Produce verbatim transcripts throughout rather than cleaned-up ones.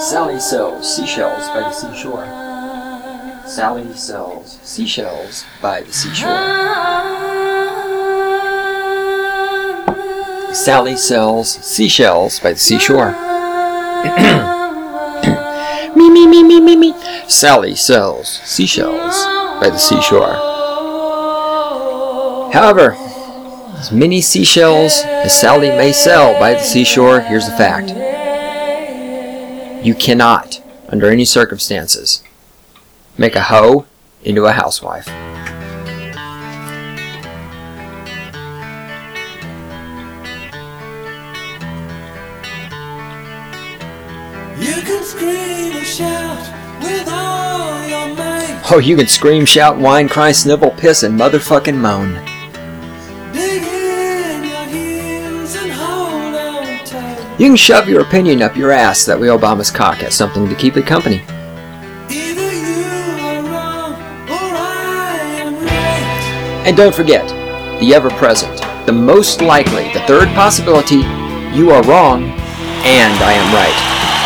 Sally sells seashells by the seashore. Sally sells seashells by the seashore. Sally sells seashells by the seashore. Me, me, me, me, me, me. Sally sells seashells by the seashore. However, as many seashells as Sally may sell by the seashore, here's the fact. You cannot, under any circumstances, make a hoe into a housewife. You can scream and shout with all your might. Oh, you can scream, shout, whine, cry, snivel, piss, and motherfucking moan. Dig in your heels and hold on tight. You can shove your opinion up your ass that way Obama's cock has something to keep it company. Either you are wrong or I am right. And don't forget, the ever-present, the most likely, the third possibility, you are wrong and I am right.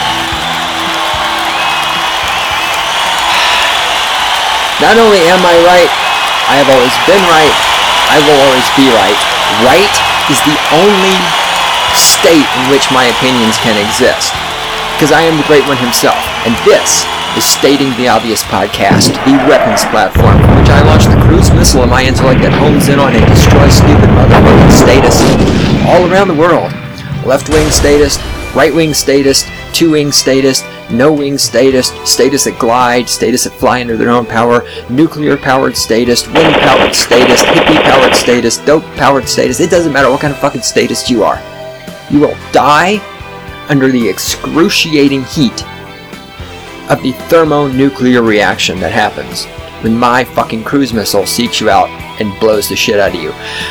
Not only am I right, I have always been right, I will always be right. Right is the only state in which my opinions can exist. Because I am the Great One himself. And this is Stating the Obvious podcast, the weapons platform from which I launch the cruise missile of my intellect that homes in on and destroys stupid motherfucking statists all around the world. Left-wing statist, right-wing statist, two-wing statist, no-wing statist, statists that glide, statists that fly under their own power, nuclear-powered statist, wind-powered statist, hippie-powered statist, dope-powered statist. It doesn't matter what kind of fucking statist you are. You will die under the excruciating heat of the thermonuclear reaction that happens when my fucking cruise missile seeks you out and blows the shit out of you.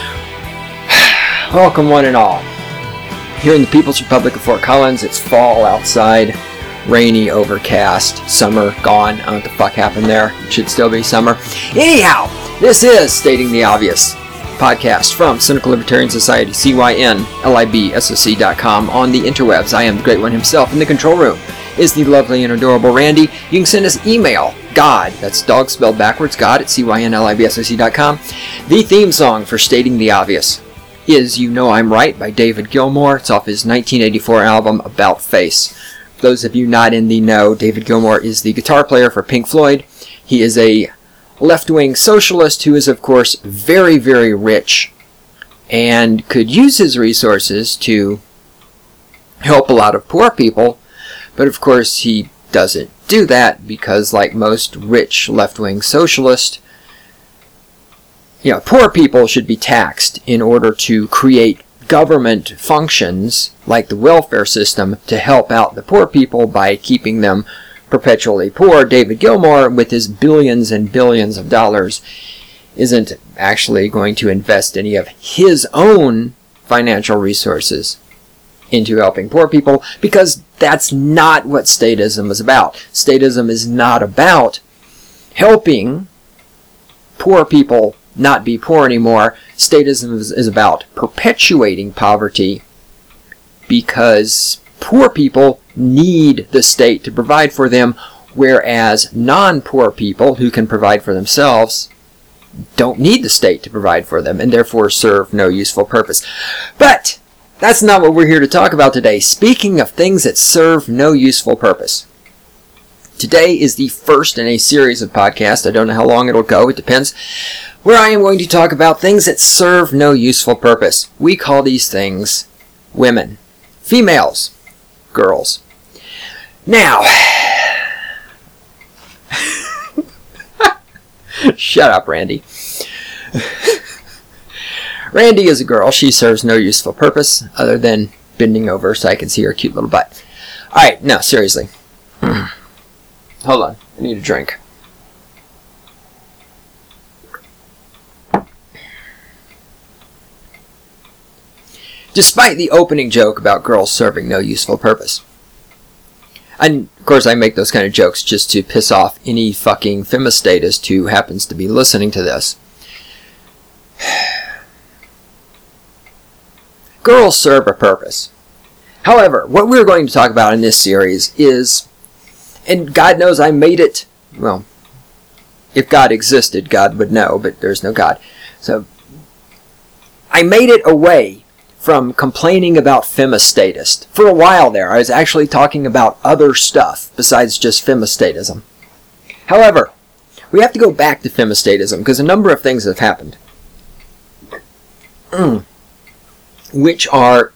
Welcome one and all. Here in the People's Republic of Fort Collins, it's fall outside, rainy, overcast, summer gone. I don't know what the fuck happened there. It should still be summer. Anyhow, this is Stating the Obvious podcast from Cynical Libertarian Society, C Y N L I B S O C dot com on the interwebs. I am the Great One himself. In the control room is the lovely and adorable Randy. You can send us email, God, that's dog spelled backwards, God at C Y N L I B S O C dot com. The theme song for Stating the Obvious is You Know I'm Right by David Gilmour. It's off his nineteen eighty-four album About Face. For those of you not in the know, David Gilmour is the guitar player for Pink Floyd. He is a left-wing socialist who is, of course, very, very rich and could use his resources to help a lot of poor people, but of course he doesn't do that because, like most rich left-wing socialists, you know, poor people should be taxed in order to create government functions like the welfare system to help out the poor people by keeping them perpetually poor. David Gilmour, with his billions and billions of dollars, isn't actually going to invest any of his own financial resources into helping poor people because that's not what statism is about. Statism is not about helping poor people not be poor anymore. Statism is, is about perpetuating poverty because poor people need the state to provide for them, whereas non-poor people who can provide for themselves don't need the state to provide for them and therefore serve no useful purpose. But that's not what we're here to talk about today. Speaking of things that serve no useful purpose, today is the first in a series of podcasts. I don't know how long it'll go. It depends. Where I am going to talk about things that serve no useful purpose. We call these things women, females, girls. Now, shut up, Randy. Randy is a girl. She serves no useful purpose other than bending over so I can see her cute little butt. Alright, no, seriously. Hold on. I need a drink. Despite the opening joke about girls serving no useful purpose. And, of course, I make those kind of jokes just to piss off any fucking femistatist who happens to be listening to this. Girls serve a purpose. However, what we're going to talk about in this series is And God knows I made it, well, if God existed, God would know, but there's no God. So, I made it away from complaining about femistatist. For a while there, I was actually talking about other stuff besides just femistatism. However, we have to go back to femistatism because a number of things have happened. Which are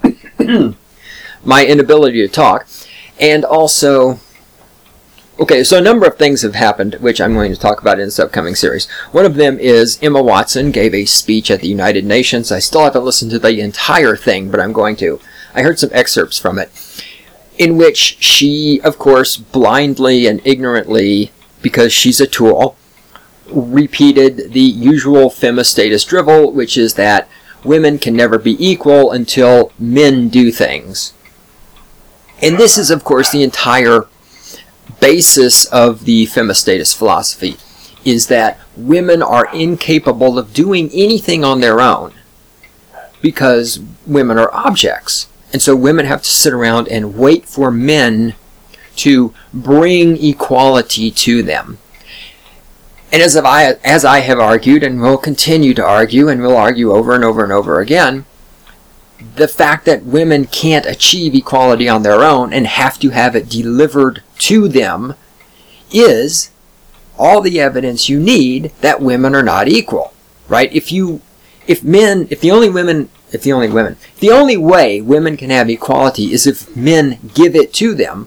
my inability to talk, and also... Okay, so a number of things have happened, which I'm going to talk about in this upcoming series. One of them is Emma Watson gave a speech at the United Nations. I still haven't listened to the entire thing, but I'm going to. I heard some excerpts from it, in which she, of course, blindly and ignorantly, because she's a tool, repeated the usual femistatist drivel, which is that women can never be equal until men do things. And this is, of course, the entire basis of the femistatist philosophy, is that women are incapable of doing anything on their own because women are objects. And so women have to sit around and wait for men to bring equality to them. And as I, as I have argued and will continue to argue and will argue over and over and over again, the fact that women can't achieve equality on their own and have to have it delivered to them is all the evidence you need that women are not equal, right? If you, if men, if the only women, if the only women, the only way women can have equality is if men give it to them,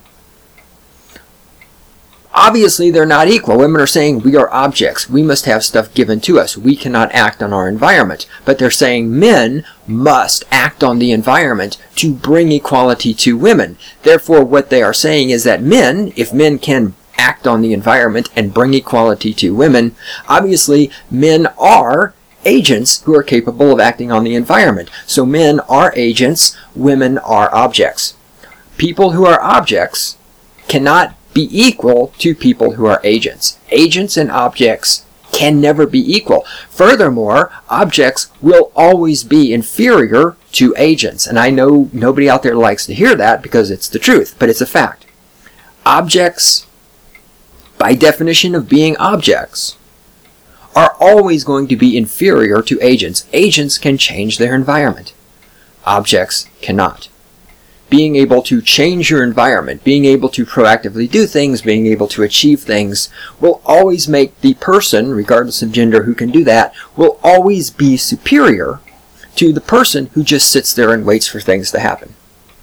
obviously they're not equal. Women are saying we are objects. We must have stuff given to us. We cannot act on our environment. But they're saying men must act on the environment to bring equality to women. Therefore, what they are saying is that men, if men can act on the environment and bring equality to women, obviously men are agents who are capable of acting on the environment. So men are agents, women are objects. People who are objects cannot be equal to people who are agents. Agents and objects can never be equal. Furthermore, objects will always be inferior to agents. And I know nobody out there likes to hear that because it's the truth, but it's a fact. Objects, by definition of being objects, are always going to be inferior to agents. Agents can change their environment. Objects cannot. Being able to change your environment, being able to proactively do things, being able to achieve things, will always make the person, regardless of gender, who can do that, will always be superior to the person who just sits there and waits for things to happen.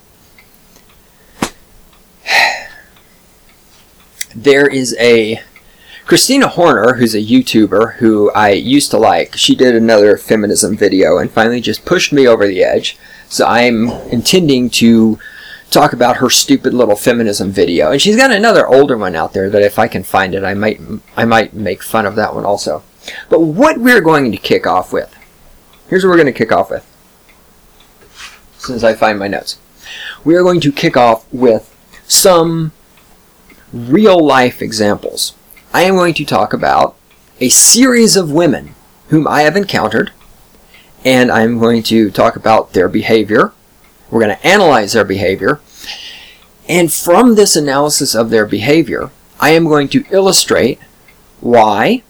There is a Christina Horner, who's a YouTuber who I used to like. She did another feminism video and finally just pushed me over the edge. So I'm intending to talk about her stupid little feminism video. And she's got another older one out there that if I can find it, I might I might make fun of that one also. But what we're going to kick off with, here's what we're going to kick off with, since I find my notes. We are going to kick off with some real-life examples. I am going to talk about a series of women whom I have encountered, and I'm going to talk about their behavior. We're going to analyze their behavior. And from this analysis of their behavior, I am going to illustrate why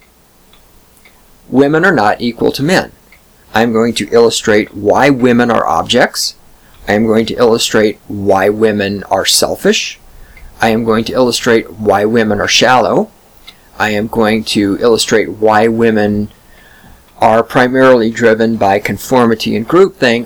women are not equal to men. I'm going to illustrate why women are objects. I am going to illustrate why women are selfish. I am going to illustrate why women are shallow. I am going to illustrate why women are primarily driven by conformity and groupthink.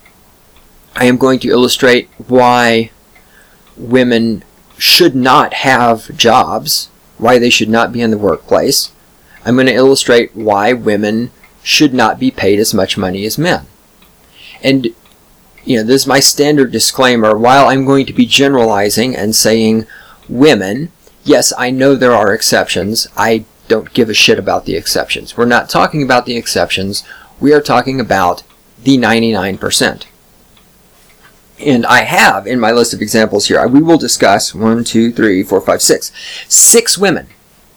I am going to illustrate why women should not have jobs, why they should not be in the workplace. I'm going to illustrate why women should not be paid as much money as men. And, you know, this is my standard disclaimer. While I'm going to be generalizing and saying women, yes, I know there are exceptions. I don't give a shit about the exceptions. We're not talking about the exceptions. We are talking about the ninety-nine percent. And I have, in my list of examples here, we will discuss one, two, three, four, five, six. Six women.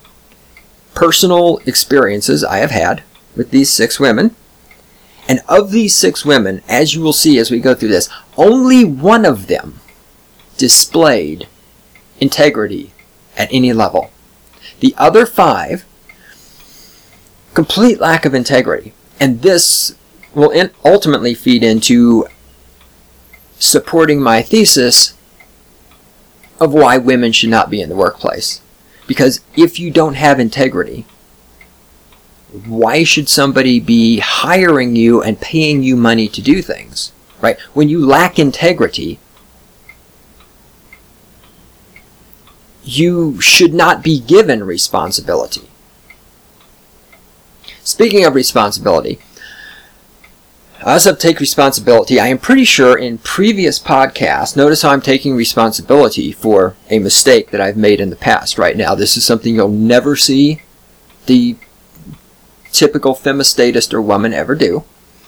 Personal experiences I have had with these six women. And of these six women, as you will see as we go through this, only one of them displayed integrity, at any level. The other five, complete lack of integrity. And this will in- ultimately feed into supporting my thesis of why women should not be in the workplace. Because if you don't have integrity, why should somebody be hiring you and paying you money to do things? Right? When you lack integrity, you should not be given responsibility. Speaking of responsibility, I also have to take responsibility. I am pretty sure in previous podcasts, notice how I'm taking responsibility for a mistake that I've made in the past. Right now, this is something you'll never see the typical femistatist or woman ever do.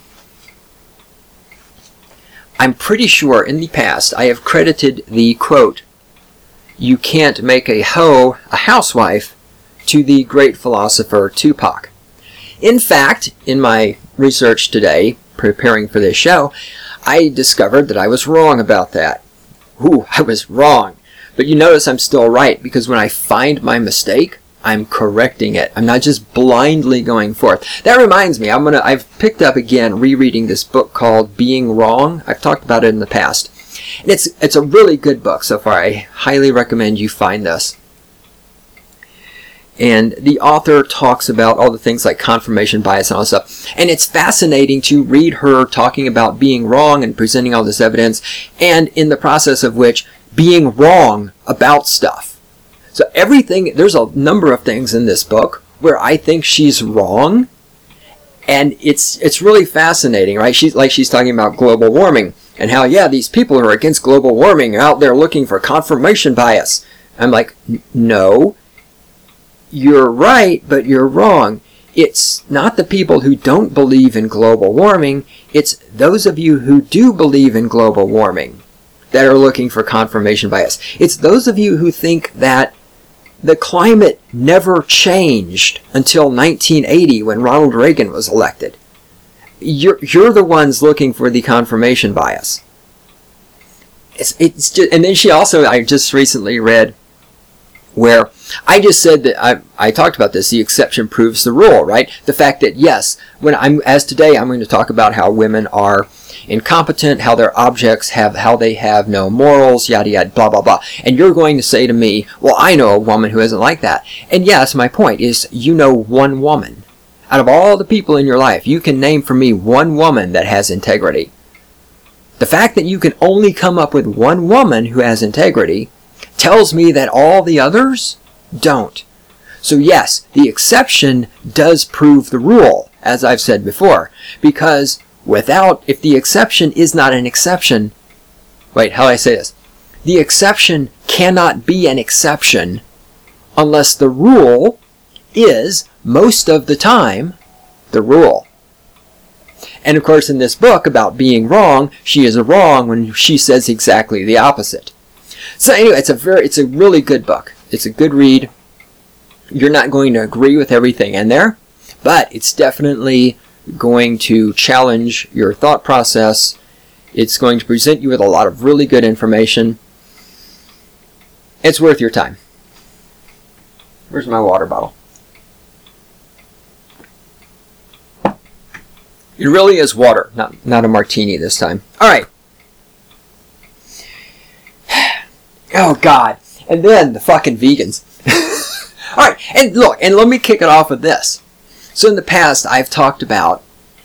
I'm pretty sure in the past I have credited the quote, "You can't make a hoe a housewife," to the great philosopher Tupac. In fact, in my research today, preparing for this show, I discovered that I was wrong about that. Ooh, I was wrong. But you notice I'm still right, because when I find my mistake, I'm correcting it. I'm not just blindly going forth. That reminds me, I'm gonna, I've picked up again rereading this book called Being Wrong. I've talked about it in the past. And it's, it's a really good book so far. I highly recommend you find this. And the author talks about all the things like confirmation bias and all this stuff. And it's fascinating to read her talking about being wrong and presenting all this evidence, and in the process of which, being wrong about stuff. So everything, there's a number of things in this book where I think she's wrong, and it's it's really fascinating, right? She's like she's talking about global warming, and how, yeah, these people who are against global warming are out there looking for confirmation bias. I'm like, no. You're right, but you're wrong. It's not the people who don't believe in global warming. It's those of you who do believe in global warming that are looking for confirmation bias. It's those of you who think that the climate never changed until nineteen eighty when Ronald Reagan was elected. You're, you're the ones looking for the confirmation bias. It's, it's just, and then she also, I just recently read where I just said that I, I talked about this, the exception proves the rule, right? The fact that, yes, when I'm, as today, I'm going to talk about how women are incompetent, how their objects have, how they have no morals, yada, yada, blah, blah, blah. And you're going to say to me, well, I know a woman who isn't like that. And yes, my point is, you know one woman. Out of all the people in your life, you can name for me one woman that has integrity. The fact that you can only come up with one woman who has integrity tells me that all the others don't. So yes, the exception does prove the rule, as I've said before, because without, if the exception is not an exception, wait, how do I say this? The exception cannot be an exception unless the rule is, most of the time, the rule. And of course, in this book about being wrong, she is wrong when she says exactly the opposite. So anyway, it's a very, it's a really good book. It's a good read. You're not going to agree with everything in there, but it's definitely going to challenge your thought process. It's going to present you with a lot of really good information. It's worth your time. Where's my water bottle? It really is water, not, not a martini this time. All right. Oh, God. And then the fucking vegans. All right. And look, and let me kick it off with this. So in the past, I've talked about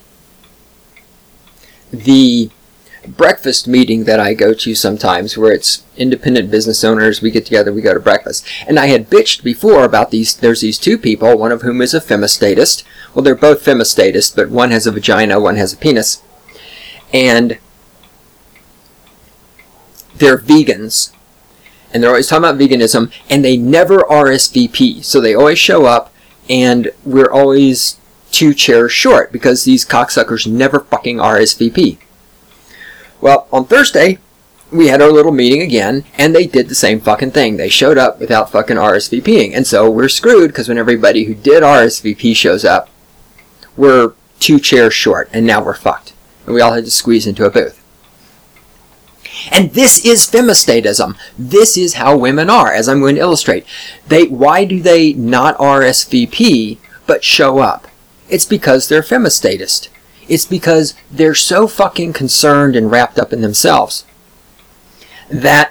the breakfast meeting that I go to sometimes, where it's independent business owners, we get together, we go to breakfast. And I had bitched before about these, there's these two people, one of whom is a femistatist. Well, they're both femistatists, but one has a vagina, one has a penis. And they're vegans. And they're always talking about veganism, and they never R S V P. So they always show up, and we're always two chairs short, because these cocksuckers never fucking R S V P. Well, on Thursday, we had our little meeting again, and they did the same fucking thing. They showed up without fucking RSVPing. And so we're screwed, because when everybody who did R S V P shows up, we're two chairs short, and now we're fucked. And we all had to squeeze into a booth. And this is femistatism. This is how women are, as I'm going to illustrate. They, why do they not R S V P but show up? It's because they're femistatist. It's because they're so fucking concerned and wrapped up in themselves that,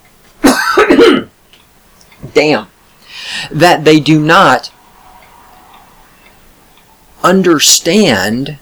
damn, that they do not understand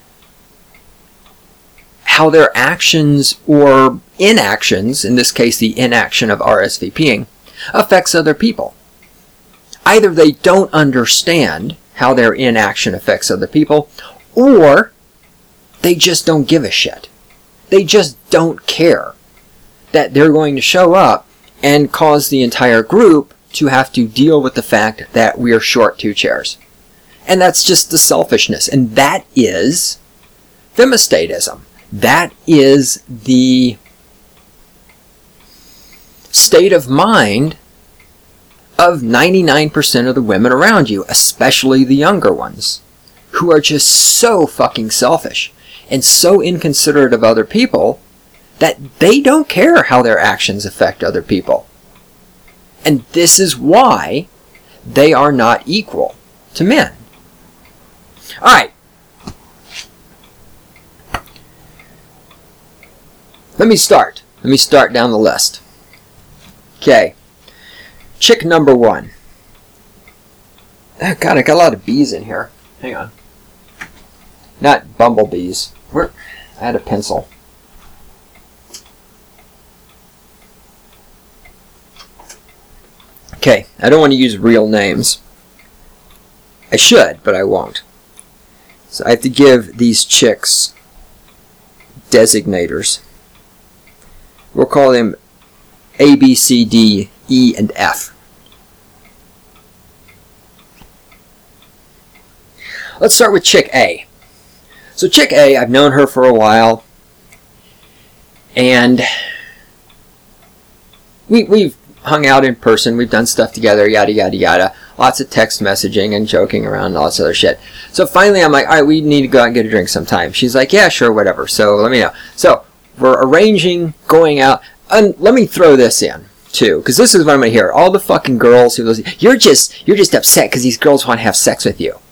how their actions or inactions, in this case the inaction of R S V P ing, affects other people. Either they don't understand how their inaction affects other people, or they just don't give a shit. They just don't care that they're going to show up and cause the entire group to have to deal with the fact that we are short two chairs. And that's just the selfishness. And that is femistatism. That is the state of mind of ninety-nine percent of the women around you, especially the younger ones, who are just so fucking selfish and so inconsiderate of other people that they don't care how their actions affect other people. And this is why they are not equal to men. Alright. Let me start. Let me start down the list. Okay. Chick number one. Oh, God, I got a lot of bees in here. Hang on. Not bumblebees. Where? I had a pencil. Okay, I don't want to use real names. I should, but I won't. So I have to give these chicks designators. We'll call them A, B, C, D, E, and F. Let's start with chick A. So chick A, I've known her for a while, and we, we've hung out in person, we've done stuff together, yada, yada, yada. Lots of text messaging and joking around and all this other shit. So finally I'm like, alright, we need to go out and get a drink sometime. She's like, yeah, sure, whatever. So let me know. So we're arranging going out. And let me throw this in, too, because this is what I'm going to hear. All the fucking girls who listen, you're just, you're just upset because these girls want to have sex with you.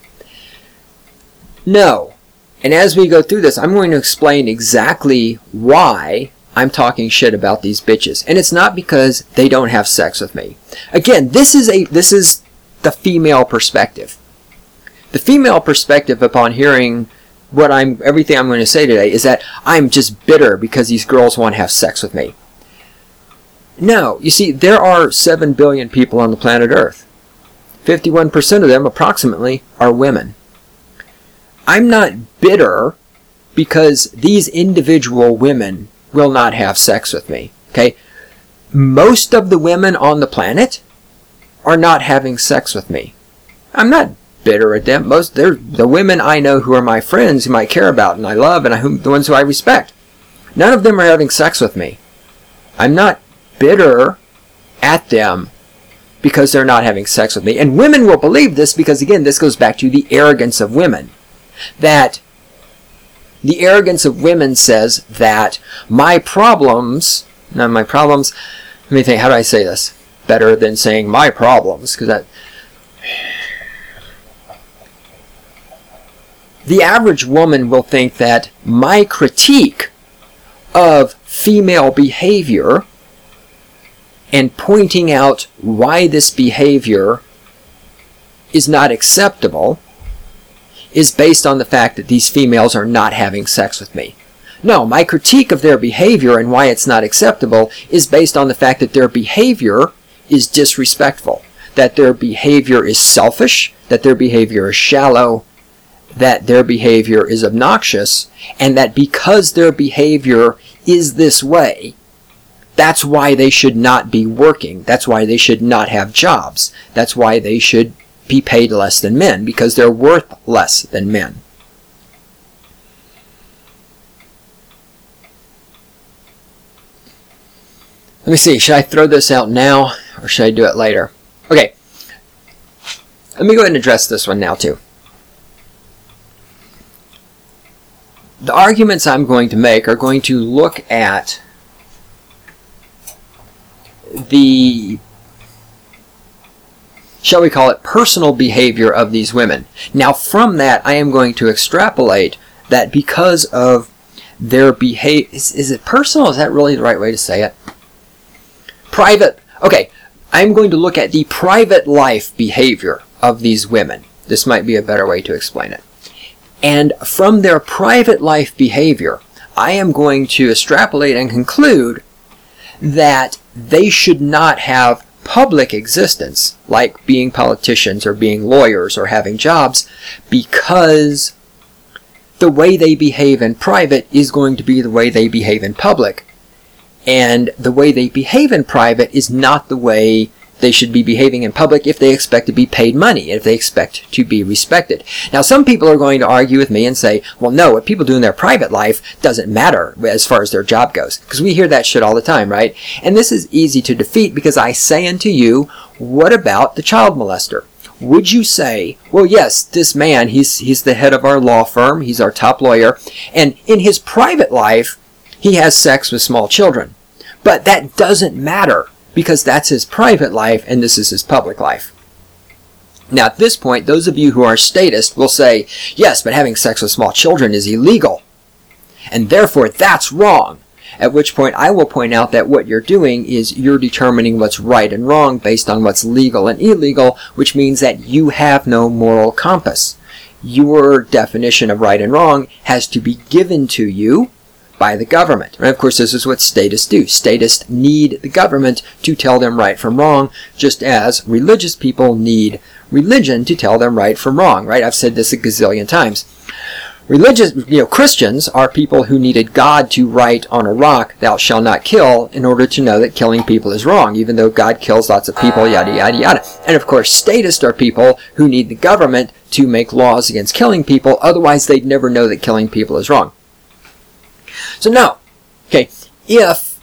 No. And as we go through this, I'm going to explain exactly why I'm talking shit about these bitches. And it's not because they don't have sex with me. Again, this is a this is the female perspective. The female perspective upon hearing what I'm everything I'm going to say today is that I'm just bitter because these girls want to have sex with me. No, you see, there are seven billion people on the planet Earth. fifty-one percent of them, approximately, are women. I'm not bitter because these individual women will not have sex with me. Okay? Most of the women on the planet are not having sex with me. I'm not bitter at them. Most they're the women I know who are my friends, whom I care about and I love, and I, whom, the ones who I respect. None of them are having sex with me. I'm not bitter at them because they're not having sex with me. And women will believe this because, again, this goes back to the arrogance of women. That the arrogance of women says that my problems, not my problems, let me think, how do I say this better than saying my problems? Because that, the average woman will think that my critique of female behavior and pointing out why this behavior is not acceptable is based on the fact that these females are not having sex with me. No, my critique of their behavior and why it's not acceptable is based on the fact that their behavior is disrespectful, that their behavior is selfish, that their behavior is shallow, that their behavior is obnoxious, and that because their behavior is this way, that's why they should not be working. That's why they should not have jobs. That's why they should be paid less than men, because they're worth less than men. Let me see, should I throw this out now, or should I do it later? Okay, let me go ahead and address this one now too. The arguments I'm going to make are going to look at the, shall we call it, personal behavior of these women. Now from that, I am going to extrapolate that because of their behavior, is, is it personal? Is that really the right way to say it? Private, okay, I'm going to look at the private life behavior of these women. This might be a better way to explain it. And from their private life behavior, I am going to extrapolate and conclude that they should not have public existence, like being politicians or being lawyers or having jobs, because the way they behave in private is going to be the way they behave in public. And the way they behave in private is not the way they should be behaving in public if they expect to be paid money, if they expect to be respected. Now, some people are going to argue with me and say, well, no, what people do in their private life doesn't matter as far as their job goes. Because we hear that shit all the time, right? And this is easy to defeat because I say unto you, what about the child molester? Would you say, well, yes, this man, he's, he's the head of our law firm, he's our top lawyer, and in his private life, he has sex with small children. But that doesn't matter, because that's his private life and this is his public life. Now at this point, those of you who are statists will say, yes, but having sex with small children is illegal, and therefore that's wrong. At which point I will point out that what you're doing is you're determining what's right and wrong based on what's legal and illegal, which means that you have no moral compass. Your definition of right and wrong has to be given to you by the government. And of course, this is what statists do. Statists need the government to tell them right from wrong, just as religious people need religion to tell them right from wrong, right? I've said this a gazillion times. Religious, you know, Christians are people who needed God to write on a rock, thou shalt not kill, in order to know that killing people is wrong, even though God kills lots of people, yada, yada, yada. And of course, statists are people who need the government to make laws against killing people, otherwise they'd never know that killing people is wrong. So no, okay, if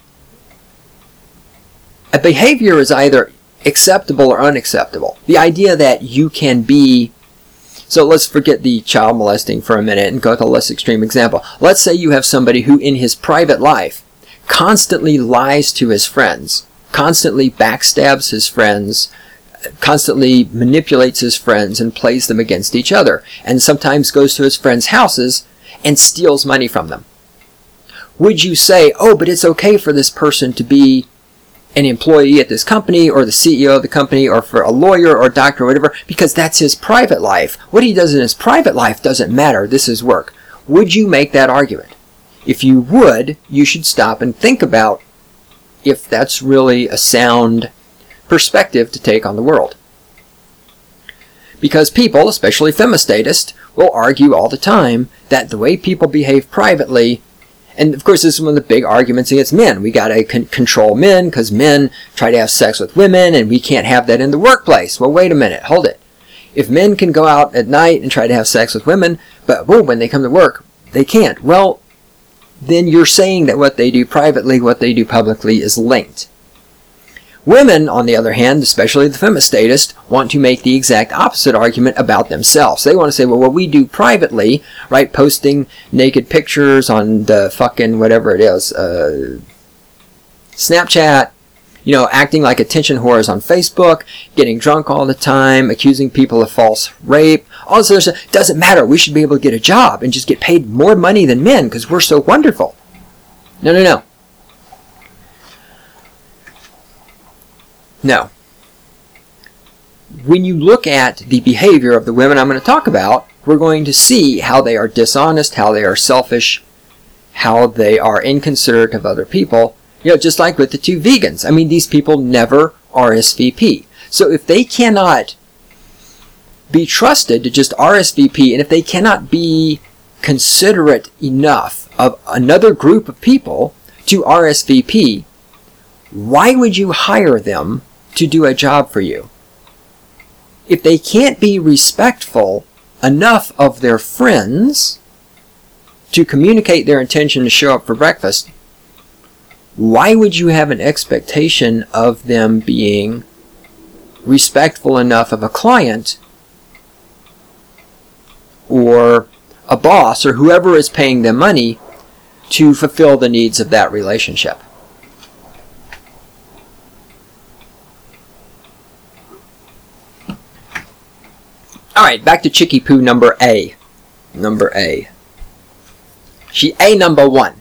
a behavior is either acceptable or unacceptable, the idea that you can be, so let's forget the child molesting for a minute and go with a less extreme example. Let's say you have somebody who in his private life constantly lies to his friends, constantly backstabs his friends, constantly manipulates his friends and plays them against each other, and sometimes goes to his friends' houses and steals money from them. Would you say, oh, but it's okay for this person to be an employee at this company or the C E O of the company or for a lawyer or a doctor or whatever, because that's his private life. What he does in his private life doesn't matter. This is work. Would you make that argument? If you would, you should stop and think about if that's really a sound perspective to take on the world. Because people, especially femistatists, will argue all the time that the way people behave privately, and of course this is one of the big arguments against men. We gotta con- control men because men try to have sex with women and we can't have that in the workplace. Well, wait a minute, hold it. If men can go out at night and try to have sex with women, but well, when they come to work, they can't. Well, then you're saying that what they do privately, what they do publicly is linked. Women, on the other hand, especially the femistatists, want to make the exact opposite argument about themselves. They want to say, well, what we do privately, right, posting naked pictures on the fucking whatever it is, uh, Snapchat, you know, acting like attention whores on Facebook, getting drunk all the time, accusing people of false rape, all this other stuff, doesn't matter. We should be able to get a job and just get paid more money than men because we're so wonderful. No, no, no. No. When you look at the behavior of the women I'm going to talk about, we're going to see how they are dishonest, how they are selfish, how they are inconsiderate of other people. You know, just like with the two vegans. I mean, these people never R S V P. So if they cannot be trusted to just R S V P, and if they cannot be considerate enough of another group of people to R S V P, why would you hire them to do a job for you? If they can't be respectful enough of their friends to communicate their intention to show up for breakfast, why would you have an expectation of them being respectful enough of a client or a boss or whoever is paying them money to fulfill the needs of that relationship? Alright, back to Chicky Poo number A. Number A. She A number one.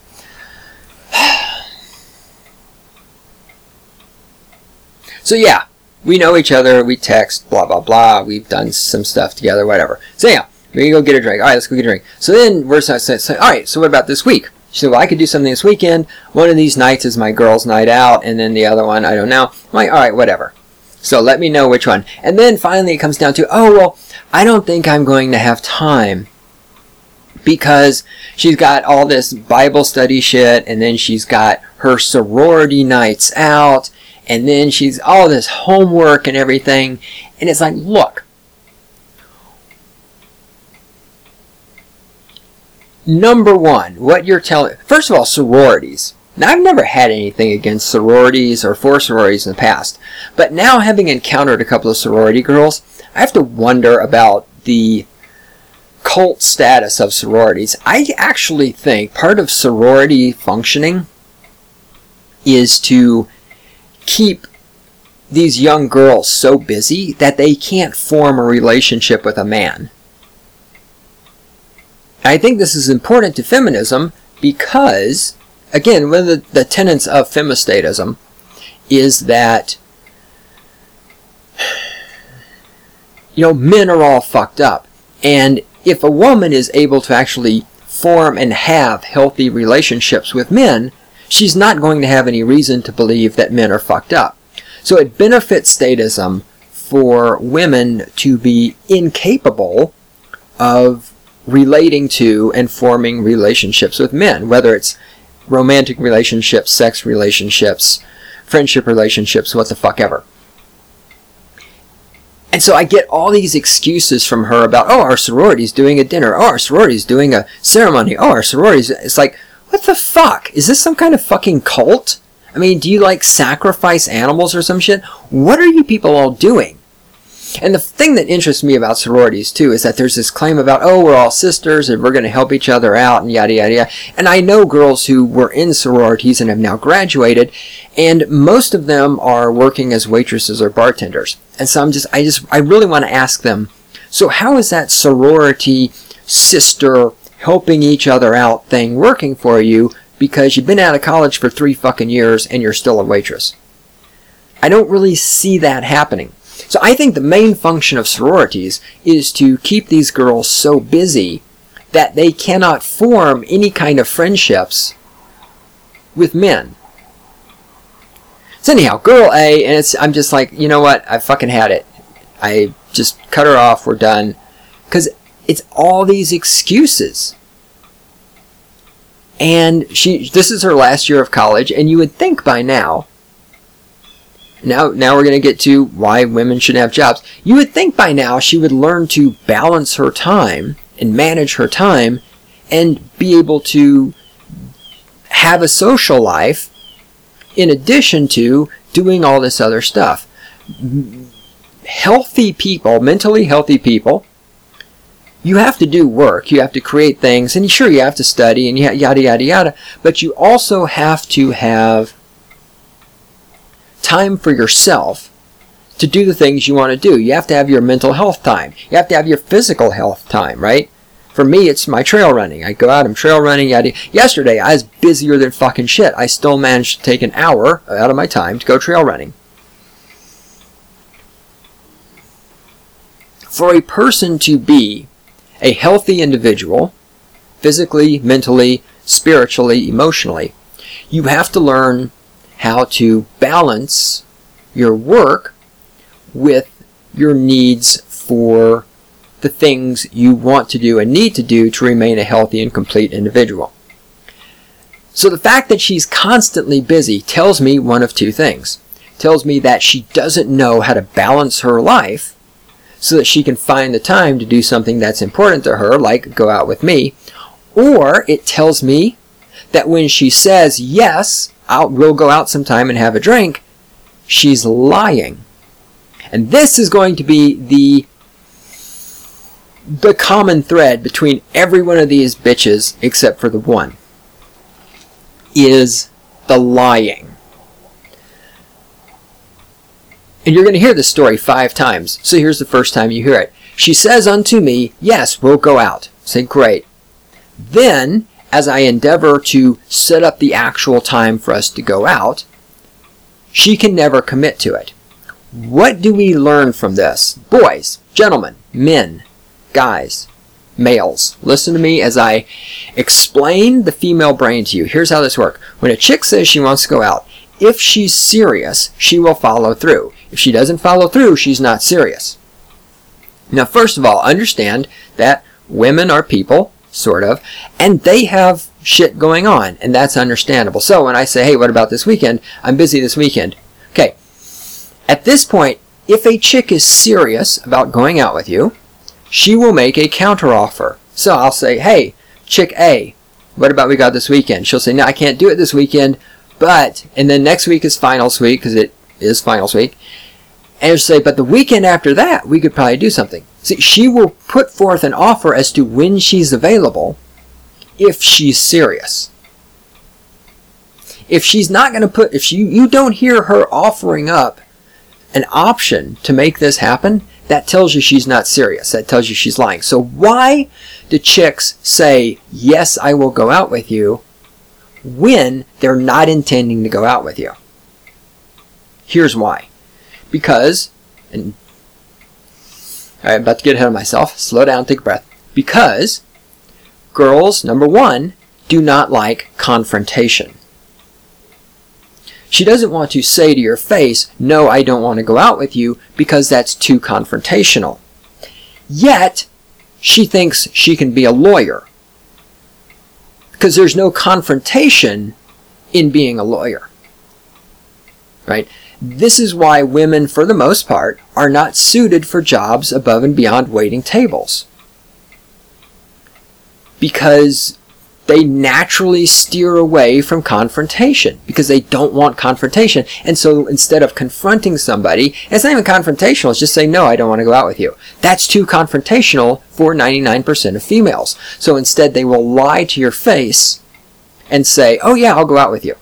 So yeah, we know each other, we text, blah, blah, blah, we've done some stuff together, whatever. So yeah, we go get a drink. Alright, let's go get a drink. So then we're saying, alright, so what about this week? She said, well, I could do something this weekend. One of these nights is my girls' night out, and then the other one, I don't know. I'm like, alright, whatever. So let me know which one. And then finally it comes down to, oh, well, I don't think I'm going to have time. Because she's got all this Bible study shit, and then she's got her sorority nights out, and then she's all this homework and everything. And it's like, look. Number one, what you're telling... First of all, sororities. Now, I've never had anything against sororities or for sororities in the past. But now, having encountered a couple of sorority girls, I have to wonder about the cult status of sororities. I actually think part of sorority functioning is to keep these young girls so busy that they can't form a relationship with a man. I think this is important to feminism because, again, one of the, the tenets of femistatism is that, you know, men are all fucked up. And if a woman is able to actually form and have healthy relationships with men, she's not going to have any reason to believe that men are fucked up. So it benefits statism for women to be incapable of relating to and forming relationships with men, whether it's romantic relationships, sex relationships, friendship relationships, what the fuck ever. And so I get all these excuses from her about, oh, our sorority's doing a dinner, oh, our sorority's doing a ceremony, oh, our sorority's... It's like, what the fuck? Is this some kind of fucking cult? I mean, do you, like, sacrifice animals or some shit? What are you people all doing? And the thing that interests me about sororities, too, is that there's this claim about, oh, we're all sisters and we're going to help each other out and yada, yada, yada. And I know girls who were in sororities and have now graduated, and most of them are working as waitresses or bartenders. And so I'm just, I just, I really want to ask them, so how is that sorority, sister, helping each other out thing working for you because you've been out of college for three fucking years and you're still a waitress? I don't really see that happening. So I think the main function of sororities is to keep these girls so busy that they cannot form any kind of friendships with men. So anyhow, girl A, and it's, I'm just like, you know what, I fucking had it. I just cut her off, we're done. Because it's all these excuses. And she, this is her last year of college, and you would think by now, Now, now we're going to get to why women shouldn't have jobs. You would think by now she would learn to balance her time and manage her time and be able to have a social life in addition to doing all this other stuff. Healthy people, mentally healthy people, you have to do work. You have to create things. And sure, you have to study and yada, yada, yada. But you also have to have time for yourself to do the things you want to do. You have to have your mental health time. You have to have your physical health time, right? For me, it's my trail running. I go out, I'm trail running. Yada. Yesterday, I was busier than fucking shit. I still managed to take an hour out of my time to go trail running. For a person to be a healthy individual, physically, mentally, spiritually, emotionally, you have to learn how to balance your work with your needs for the things you want to do and need to do to remain a healthy and complete individual. So the fact that she's constantly busy tells me one of two things. It tells me that she doesn't know how to balance her life so that she can find the time to do something that's important to her, like go out with me. Or it tells me that when she says, yes, I'll, we'll go out sometime and have a drink, she's lying. And this is going to be the the common thread between every one of these bitches, except for the one, is the lying. And you're going to hear this story five times. So here's the first time you hear it. She says unto me, yes, we'll go out. Say, great. Then, as I endeavor to set up the actual time for us to go out, she can never commit to it. What do we learn from this? Boys, gentlemen, men, guys, males, listen to me as I explain the female brain to you. Here's how this works. When a chick says she wants to go out, if she's serious, she will follow through. If she doesn't follow through, she's not serious. Now, first of all, understand that women are people, sort of, and they have shit going on, and that's understandable. So when I say, hey, what about this weekend? I'm busy this weekend. Okay. At this point, if a chick is serious about going out with you, she will make a counteroffer. So I'll say, hey, chick A, what about we got this weekend? She'll say, no, I can't do it this weekend, but, and then next week is finals week, because it is finals week, and she'll say, but the weekend after that, we could probably do something. See, she will put forth an offer as to when she's available if she's serious. If she's not going to put, if you, you don't hear her offering up an option to make this happen, that tells you she's not serious. That tells you she's lying. So why do chicks say, yes, I will go out with you, when they're not intending to go out with you? Here's why. Because, and all right, I'm about to get ahead of myself. Slow down, take a breath. Because girls, number one, do not like confrontation. She doesn't want to say to your face, no, I don't want to go out with you, because that's too confrontational. Yet, she thinks she can be a lawyer. Because there's no confrontation in being a lawyer. Right? This is why women, for the most part, are not suited for jobs above and beyond waiting tables. Because they naturally steer away from confrontation because they don't want confrontation. And so instead of confronting somebody, it's not even confrontational, it's just saying, no, I don't want to go out with you. That's too confrontational for ninety-nine percent of females. So instead they will lie to your face and say, oh yeah, I'll go out with you.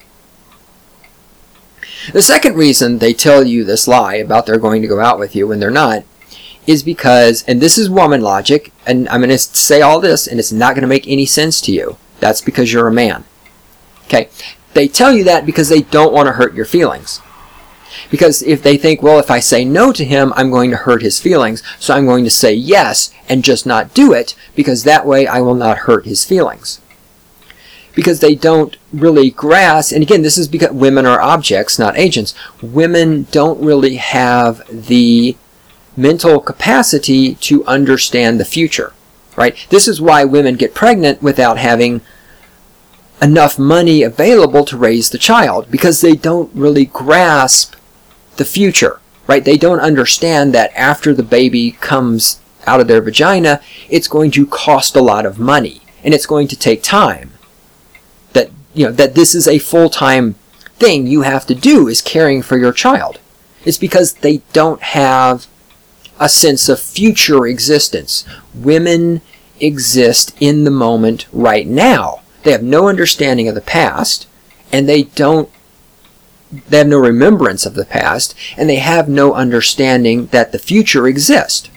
The second reason they tell you this lie about they're going to go out with you when they're not is because, and this is woman logic, and I'm going to say all this and it's not going to make any sense to you. That's because you're a man. Okay? They tell you that because they don't want to hurt your feelings. Because if they think, well, if I say no to him, I'm going to hurt his feelings, so I'm going to say yes and just not do it, because that way I will not hurt his feelings. Because they don't really grasp, and again, this is because women are objects, not agents. Women don't really have the mental capacity to understand the future. Right? This is why women get pregnant without having enough money available to raise the child, because they don't really grasp the future. Right? They don't understand that after the baby comes out of their vagina, it's going to cost a lot of money, and it's going to take time. That, you know, that this is a full-time thing you have to do, is caring for your child. It's because they don't have a sense of future existence. Women exist in the moment right now. They have no understanding of the past, and they don't they have no remembrance of the past, and they have no understanding that the future exists.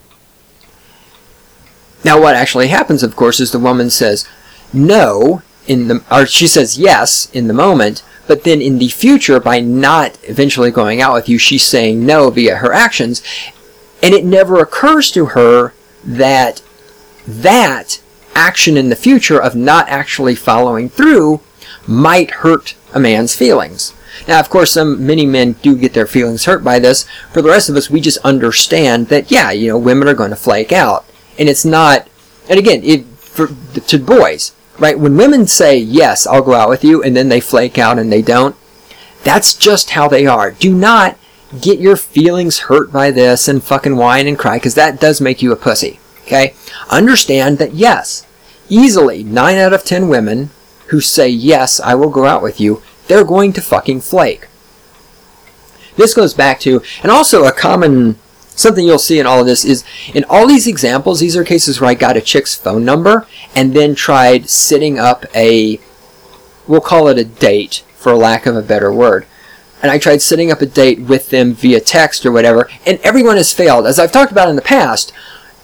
Now what actually happens, of course, is the woman says no in the or she says yes in the moment, but then in the future, by not eventually going out with you, she's saying no via her actions. And it never occurs to her that that action in the future of not actually following through might hurt a man's feelings. Now, of course, some many men do get their feelings hurt by this. For the rest of us, we just understand that, yeah, you know, women are going to flake out. And it's not, and again, it, for, to boys, right, when women say, yes, I'll go out with you, and then they flake out and they don't, that's just how they are. Do not get your feelings hurt by this and fucking whine and cry, because that does make you a pussy. Okay? Understand that, yes, easily nine out of ten women who say, yes, I will go out with you, they're going to fucking flake. This goes back to, and also a common, something you'll see in all of this is, in all these examples, these are cases where I got a chick's phone number and then tried setting up a, we'll call it a date, for lack of a better word. And I tried setting up a date with them via text or whatever, and everyone has failed. As I've talked about in the past,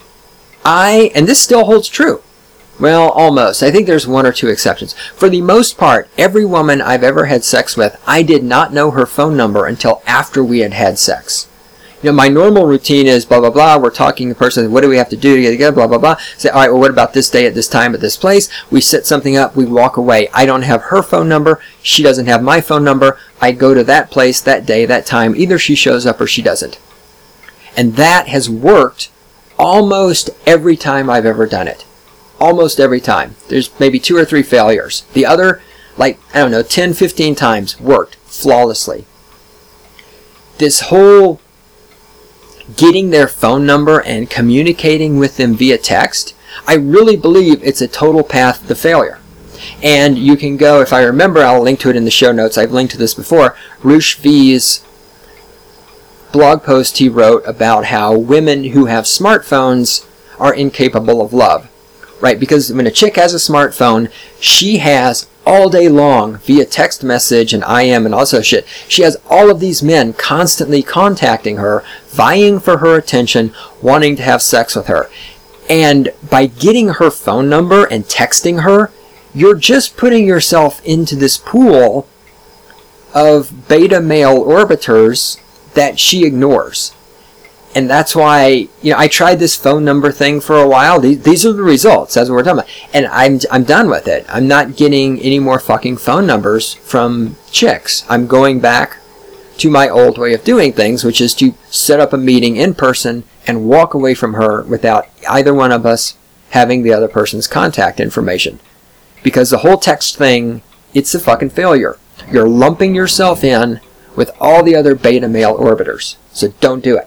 I, and this still holds true. Well, almost. I think there's one or two exceptions. For the most part, every woman I've ever had sex with, I did not know her phone number until after we had had sex. You know, my normal routine is blah, blah, blah. We're talking to the person. What do we have to do to get together? Blah, blah, blah. Say, all right, well, what about this day at this time at this place? We set something up. We walk away. I don't have her phone number. She doesn't have my phone number. I go to that place, that day, that time. Either she shows up or she doesn't. And that has worked almost every time I've ever done it. Almost every time. There's maybe two or three failures. The other, like, I don't know, ten, fifteen times worked flawlessly. This whole getting their phone number and communicating with them via text, I really believe it's a total path to failure. And you can go, if I remember, I'll link to it in the show notes. I've linked to this before. Roosh V's blog post he wrote about how women who have smartphones are incapable of love. Right, because when a chick has a smartphone, she has all day long via text message and I M and also shit. She has all of these men constantly contacting her, vying for her attention, wanting to have sex with her. And by getting her phone number and texting her, you're just putting yourself into this pool of beta male orbiters that she ignores. And that's why, you know, I tried this phone number thing for a while. These, these are the results, as we're talking about. And I'm I'm done with it. I'm not getting any more fucking phone numbers from chicks. I'm going back to my old way of doing things, which is to set up a meeting in person and walk away from her without either one of us having the other person's contact information. Because the whole text thing, it's a fucking failure. You're lumping yourself in with all the other beta male orbiters. So don't do it.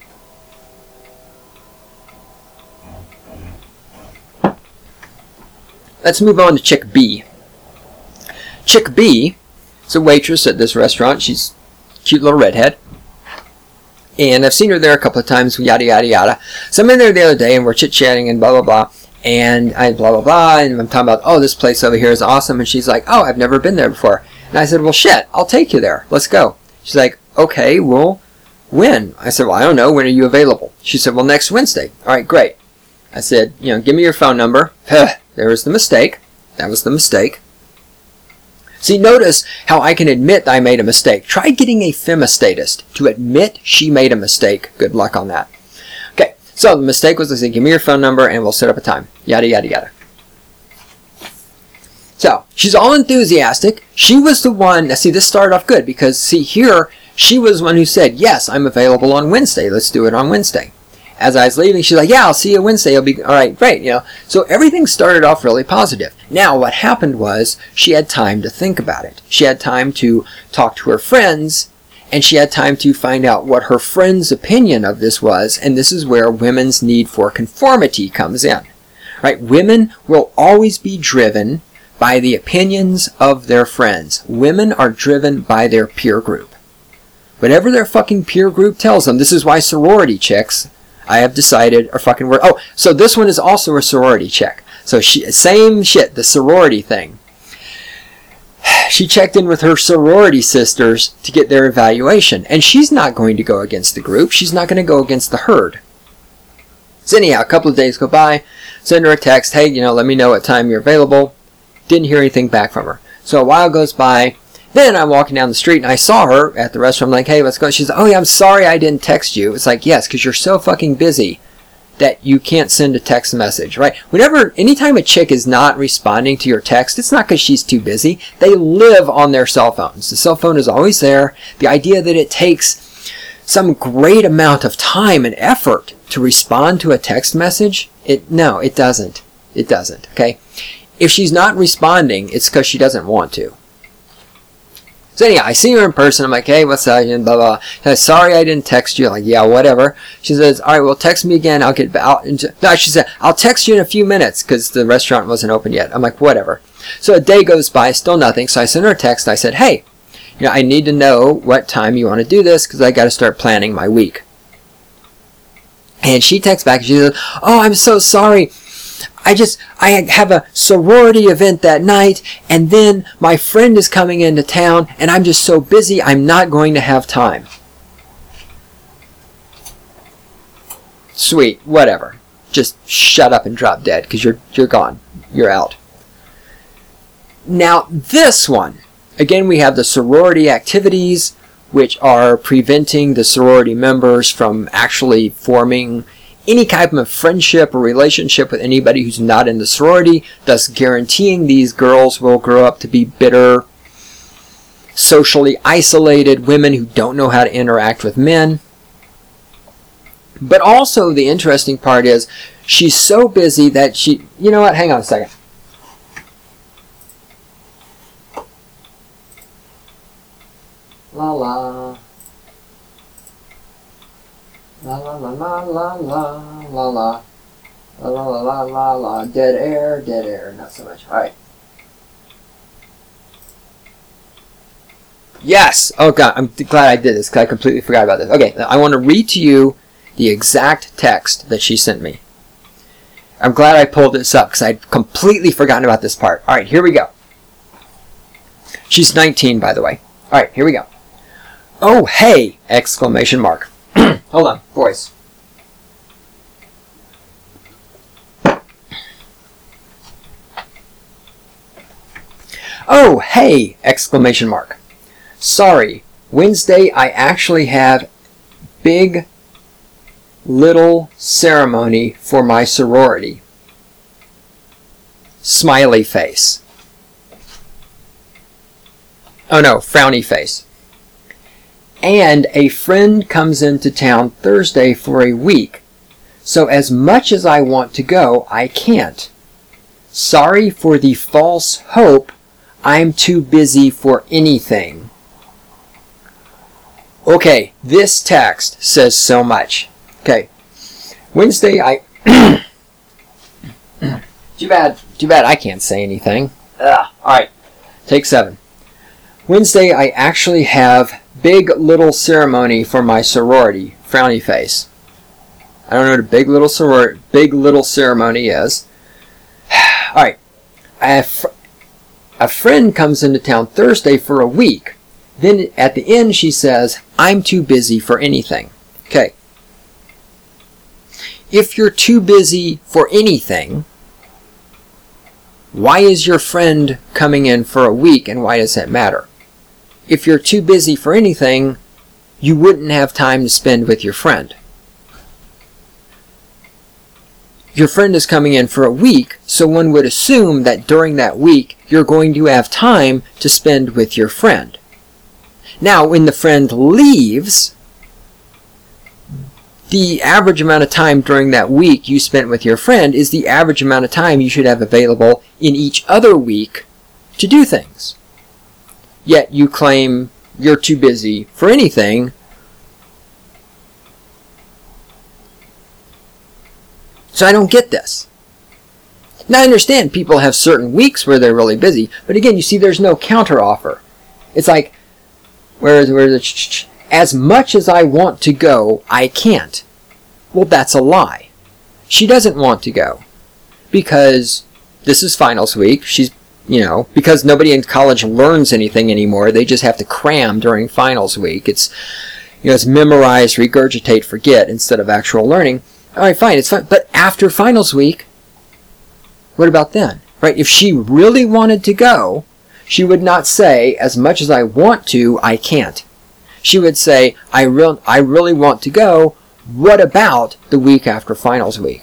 Let's move on to Chick B. Chick B is a waitress at this restaurant. She's a cute little redhead. And I've seen her there a couple of times, yada, yada, yada. So I'm in there the other day, and we're chit-chatting and blah, blah, blah. And I blah, blah, blah. And I'm talking about, oh, this place over here is awesome. And she's like, oh, I've never been there before. And I said, well, shit, I'll take you there. Let's go. She's like, okay, well, when? I said, well, I don't know. When are you available? She said, well, next Wednesday. All right, great. I said, you know, give me your phone number. There was the mistake. That was the mistake. See, notice how I can admit I made a mistake. Try getting a femistatist to admit she made a mistake. Good luck on that. Okay, so the mistake was I said, give me your phone number and we'll set up a time. Yada, yada, yada. So, she's all enthusiastic. She was the one, now see, this started off good because, see, here, she was the one who said, yes, I'm available on Wednesday. Let's do it on Wednesday. As I was leaving, she's like, yeah, I'll see you Wednesday. It'll be all right, great, you know. So everything started off really positive. Now, what happened was she had time to think about it. She had time to talk to her friends, and she had time to find out what her friends' opinion of this was, and this is where women's need for conformity comes in. Right? Women will always be driven by the opinions of their friends. Women are driven by their peer group. Whatever their fucking peer group tells them, this is why sorority chicks, I have decided, are fucking work. Oh, so this one is also a sorority check. So she, same shit, the sorority thing. She checked in with her sorority sisters to get their evaluation. And she's not going to go against the group. She's not going to go against the herd. So anyhow, a couple of days go by. Send her a text. Hey, you know, let me know what time you're available. Didn't hear anything back from her. So a while goes by. Then I'm walking down the street and I saw her at the restaurant. I'm like, hey, what's going on? She's like, oh yeah, I'm sorry I didn't text you. It's like, yes, because you're so fucking busy that you can't send a text message, right? Whenever, anytime a chick is not responding to your text, it's not because she's too busy. They live on their cell phones. The cell phone is always there. The idea that it takes some great amount of time and effort to respond to a text message, it no, it doesn't. It doesn't, okay? If she's not responding, it's because she doesn't want to. So anyhow, I see her in person. I'm like, hey, what's up? And blah, blah. She says, sorry I didn't text you. I'm like, yeah, whatever. She says, all right, well, text me again. I'll get out. No, she said, I'll text you in a few minutes because the restaurant wasn't open yet. I'm like, whatever. So a day goes by, still nothing. So I sent her a text. I said, hey, you know, I need to know what time you want to do this because I got to start planning my week. And she texts back. And she says, oh, I'm so sorry. I just, I have a sorority event that night, and then my friend is coming into town, and I'm just so busy, I'm not going to have time. Sweet, whatever. just shut up and drop dead because you're you're gone. You're out. Now this one, again, we have the sorority activities, which are preventing the sorority members from actually forming any type of friendship or relationship with anybody who's not in the sorority, thus guaranteeing these girls will grow up to be bitter, socially isolated women who don't know how to interact with men. But also the interesting part is she's so busy that she, you know what, hang on a second. La la. La la la la la la la la. La la la la la la. Dead air, dead air. Not so much. Alright. Yes! Oh god, I'm glad I did this because I completely forgot about this. Okay, I want to read to you the exact text that she sent me. I'm glad I pulled this up because I'd completely forgotten about this part. Alright, here we go. She's nineteen, by the way. Alright, here we go. Oh, hey! Exclamation mark. Hold on, voice. Oh, hey! Exclamation mark. Sorry, Wednesday I actually have big little ceremony for my sorority. Smiley face. Oh no, frowny face. And a friend comes into town Thursday for a week. So as much as I want to go, I can't. Sorry for the false hope. I'm too busy for anything. Okay, this text says so much. Okay, Wednesday I... too bad, too bad I can't say anything. Ugh. Alright, take seven. Wednesday I actually have big little ceremony for my sorority. Frowny face. I don't know what a big little soror big little ceremony is. Alright. I have fr a friend comes into town Thursday for a week. Then at the end she says, I'm too busy for anything. Okay. If you're too busy for anything, why is your friend coming in for a week and why does that matter? If you're too busy for anything, you wouldn't have time to spend with your friend. Your friend is coming in for a week, so one would assume that during that week, you're going to have time to spend with your friend. Now, when the friend leaves, the average amount of time during that week you spent with your friend is the average amount of time you should have available in each other week to do things. Yet you claim you're too busy for anything. So I don't get this. Now I understand people have certain weeks where they're really busy, but again, you see there's no counteroffer. It's like, where is, where is it? As much as I want to go, I can't. Well, that's a lie. She doesn't want to go. Because this is finals week. She's, you know, because nobody in college learns anything anymore. They just have to cram during finals week. It's, you know, it's memorize, regurgitate, forget instead of actual learning. All right, fine, it's fine. But after finals week, what about then? Right? If she really wanted to go, she would not say, as much as I want to, I can't. She would say, I, real, I really want to go. What about the week after finals week?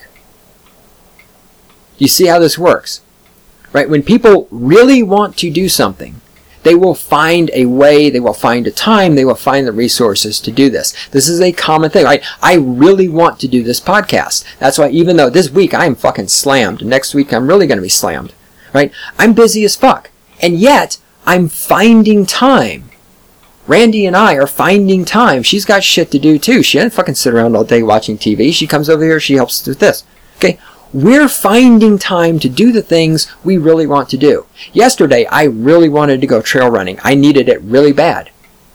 You see how this works? Right? When people really want to do something, they will find a way, they will find a time, they will find the resources to do this. This is a common thing, right? I really want to do this podcast. That's why even though this week I'm fucking slammed, next week I'm really going to be slammed, right? I'm busy as fuck. And yet, I'm finding time. Randy and I are finding time. She's got shit to do too. She doesn't fucking sit around all day watching T V. She comes over here, she helps with this. Okay? We're finding time to do the things we really want to do. Yesterday, I really wanted to go trail running. I needed it really bad.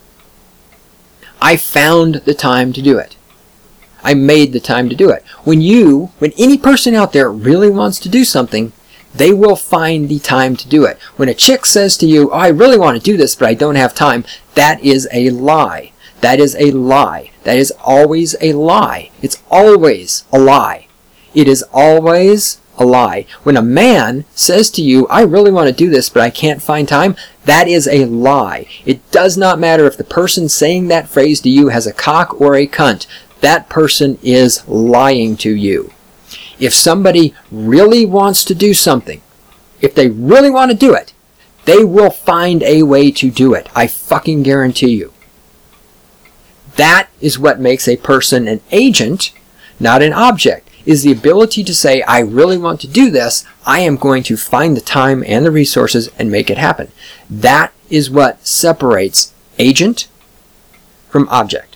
I found the time to do it. I made the time to do it. When you, when any person out there really wants to do something, they will find the time to do it. When a chick says to you, oh, I really want to do this, but I don't have time, that is a lie. That is a lie. That is always a lie. It's always a lie. It is always a lie. When a man says to you, I really want to do this, but I can't find time, that is a lie. It does not matter if the person saying that phrase to you has a cock or a cunt. That person is lying to you. If somebody really wants to do something, if they really want to do it, they will find a way to do it. I fucking guarantee you. That is what makes a person an agent, not an object, is the ability to say, I really want to do this. I am going to find the time and the resources and make it happen. That is what separates agent from object.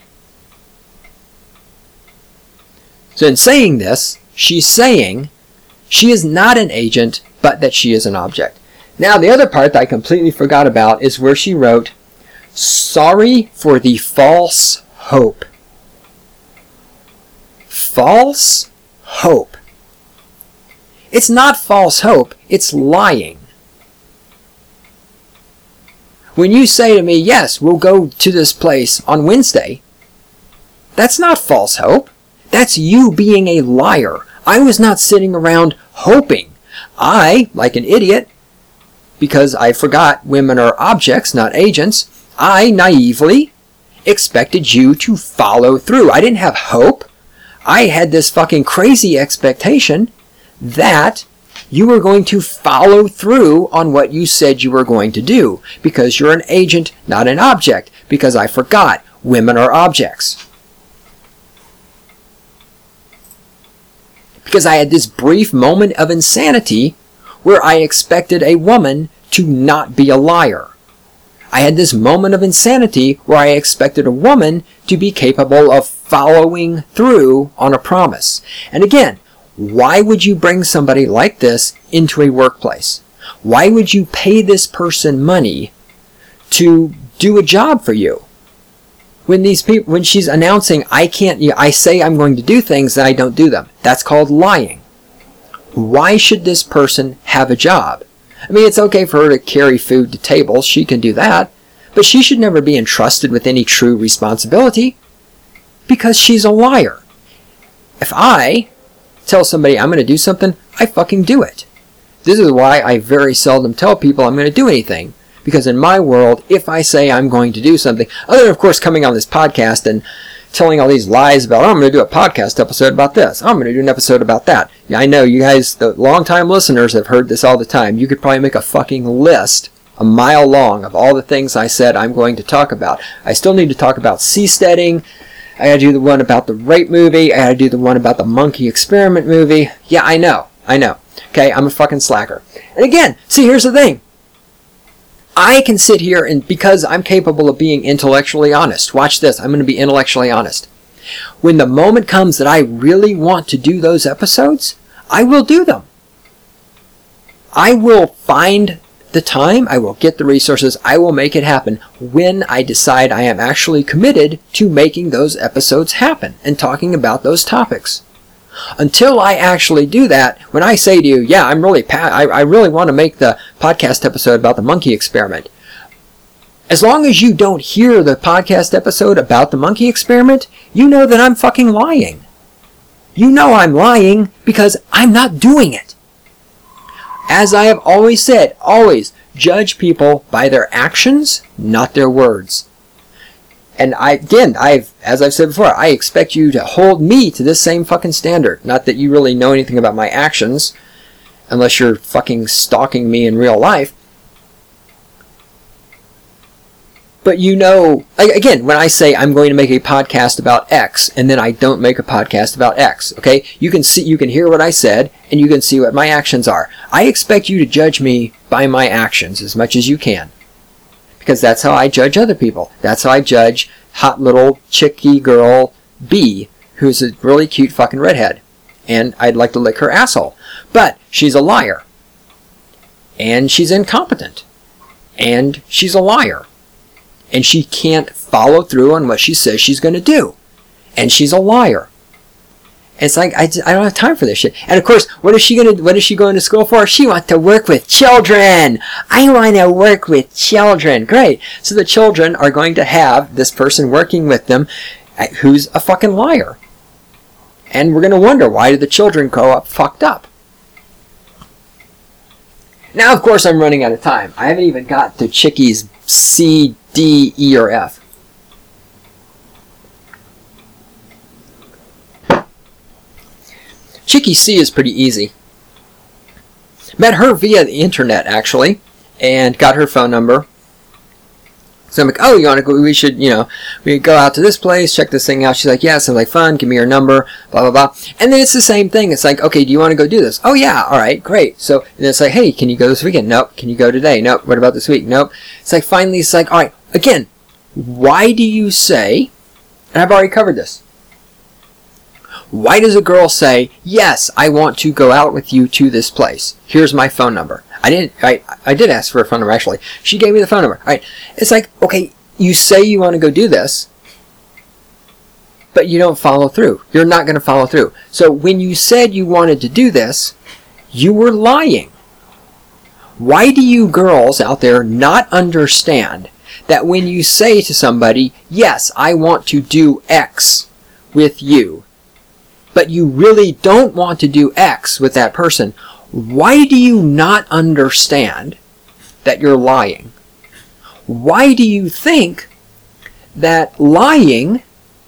So in saying this, she's saying she is not an agent, but that she is an object. Now, the other part that I completely forgot about is where she wrote, sorry for the false hope. False hope. It's not false hope, it's lying. When you say to me, yes, we'll go to this place on Wednesday, that's not false hope. That's you being a liar. I was not sitting around hoping. I, like an idiot, because I forgot women are objects, not agents, I naively expected you to follow through. I didn't have hope. I had this fucking crazy expectation that you were going to follow through on what you said you were going to do, because you're an agent, not an object, because I forgot women are objects. Because I had this brief moment of insanity where I expected a woman to not be a liar. I had this moment of insanity where I expected a woman to be capable of following through on a promise. And again, why would you bring somebody like this into a workplace? Why would you pay this person money to do a job for you? When these people, when she's announcing, I can't, I say I'm going to do things and I don't do them. That's called lying. Why should this person have a job? I mean, it's okay for her to carry food to tables. She can do that. But she should never be entrusted with any true responsibility because she's a liar. If I tell somebody I'm going to do something, I fucking do it. This is why I very seldom tell people I'm going to do anything. Because in my world, if I say I'm going to do something, other than, of course, coming on this podcast and telling all these lies about, oh, I'm going to do a podcast episode about this. I'm going to do an episode about that. Yeah, I know you guys, the long-time listeners, have heard this all the time. You could probably make a fucking list, a mile long, of all the things I said I'm going to talk about. I still need to talk about seasteading. I got to do the one about the rape movie. I got to do the one about the monkey experiment movie. Yeah, I know. I know. Okay, I'm a fucking slacker. And again, see, here's the thing. I can sit here and because I'm capable of being intellectually honest. Watch this. I'm going to be intellectually honest. When the moment comes that I really want to do those episodes, I will do them. I will find the time. I will get the resources. I will make it happen when I decide I am actually committed to making those episodes happen and talking about those topics. Until I actually do that, when I say to you, yeah, I'm really pa- I, I really want to make the podcast episode about the monkey experiment. As long as you don't hear the podcast episode about the monkey experiment, you know that I'm fucking lying. You know I'm lying because I'm not doing it. As I have always said, always judge people by their actions, not their words. And I, again, I've, as I've said before, I expect you to hold me to this same fucking standard. Not that you really know anything about my actions, unless you're fucking stalking me in real life. But you know, again, when I say I'm going to make a podcast about X, and then I don't make a podcast about X, okay? You can see, you can hear what I said, and you can see what my actions are. I expect you to judge me by my actions as much as you can. Because that's how I judge other people. That's how I judge hot little chickie girl B, who's a really cute fucking redhead. And I'd like to lick her asshole. But she's a liar. And she's incompetent. And she's a liar. And she can't follow through on what she says she's going to do. And she's a liar. It's like, I, I don't have time for this shit. And of course, what is she going to, what is she going to school for? She wants to work with children. I want to work with children. Great. So the children are going to have this person working with them who's a fucking liar. And we're going to wonder, why did the children grow up fucked up? Now, of course, I'm running out of time. I haven't even got to Chickie's C, D, E, or F. Chickie C is pretty easy. Met her via the internet, actually, and got her phone number. So I'm like, oh, you want to go? We should, you know, we go out to this place, check this thing out. She's like, yeah, sounds like fun. Give me your number, blah, blah, blah. And then it's the same thing. It's like, okay, do you want to go do this? Oh, yeah, all right, great. So and it's like, hey, can you go this weekend? Nope. Can you go today? Nope. What about this week? Nope. It's like, finally, it's like, all right, again, why do you say, and I've already covered this, why does a girl say, yes, I want to go out with you to this place. Here's my phone number. I didn't, I, I did ask for a phone number, actually. She gave me the phone number. All right. It's like, okay, you say you want to go do this, but you don't follow through. You're not going to follow through. So when you said you wanted to do this, you were lying. Why do you girls out there not understand that when you say to somebody, yes, I want to do X with you, but you really don't want to do X with that person, why do you not understand that you're lying? Why do you think that lying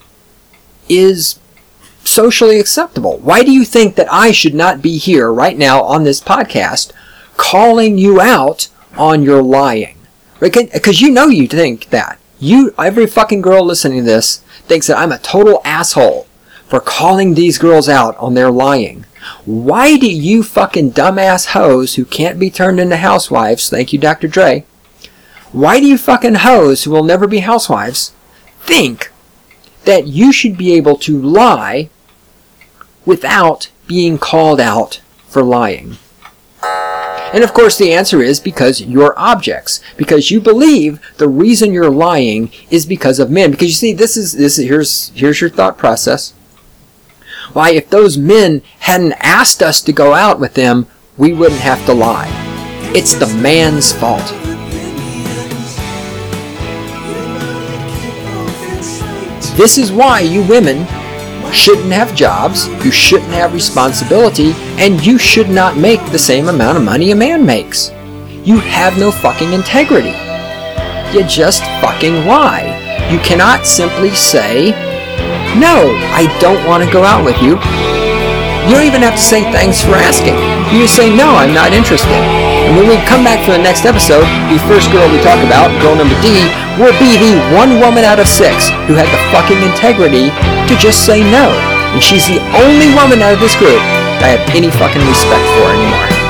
is socially acceptable? Why do you think that I should not be here right now on this podcast calling you out on your lying? Because you know you think that. You, every fucking girl listening to this thinks that I'm a total asshole for calling these girls out on their lying. Why do you fucking dumbass hoes who can't be turned into housewives, thank you Doctor Dre, why do you fucking hoes who will never be housewives think that you should be able to lie without being called out for lying? And of course the answer is because you're objects. Because you believe the reason you're lying is because of men. Because you see, this is this here's here's your thought process. Why, if those men hadn't asked us to go out with them, we wouldn't have to lie. It's the man's fault. This is why you women shouldn't have jobs, you shouldn't have responsibility, and you should not make the same amount of money a man makes. You have no fucking integrity. You just fucking lie. You cannot simply say, no, I don't want to go out with you. You don't even have to say thanks for asking. You just say, no, I'm not interested. And when we come back for the next episode, the first girl we talk about, girl number D, will be the one woman out of six who had the fucking integrity to just say no. And she's the only woman out of this group that I have any fucking respect for anymore.